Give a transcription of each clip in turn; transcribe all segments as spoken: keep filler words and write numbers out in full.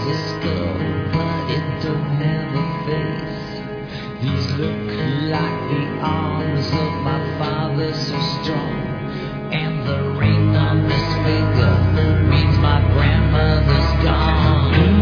a skull, but it don't have a face. These look like the arms of my father, so strong, and the ring on this finger means my grandmother's gone.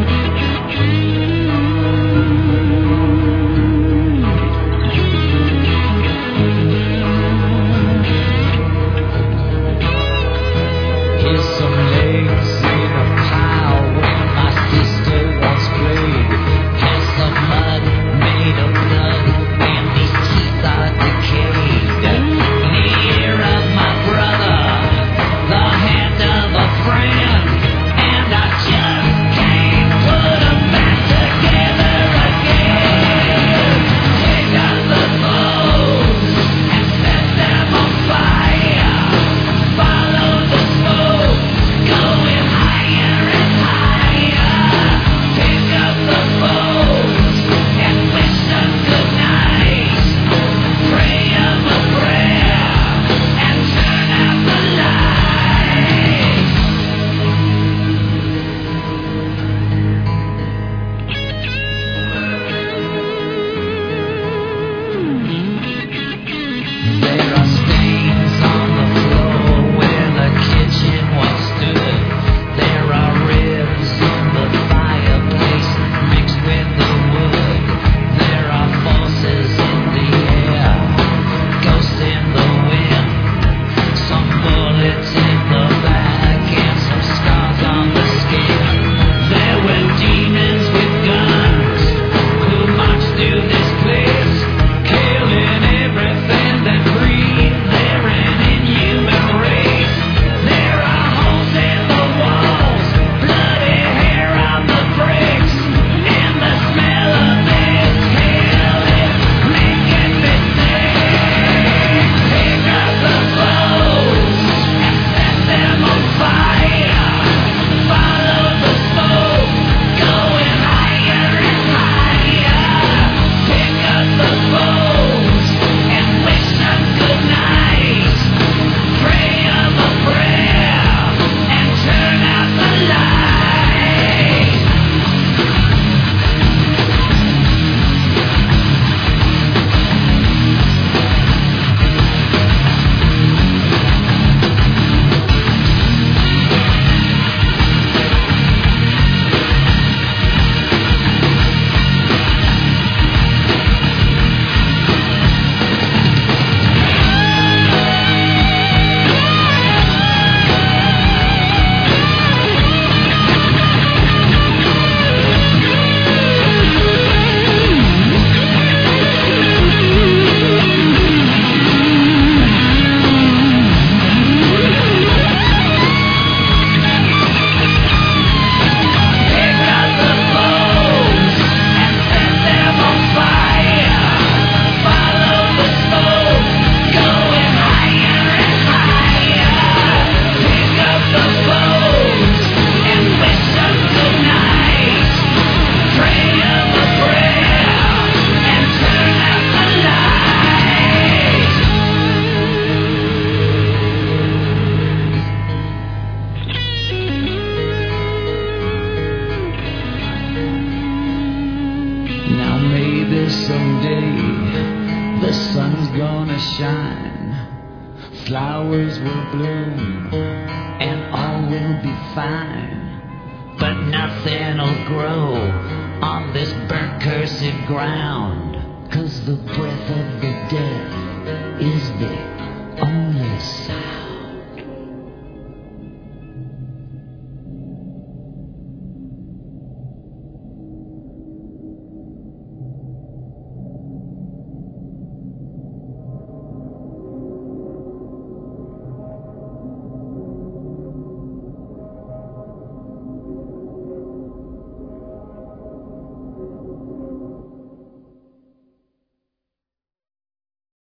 Now maybe someday the sun's gonna shine, flowers will bloom, and all will be fine. But nothing'll grow on this burnt cursed ground, 'cause the breath of the dead is the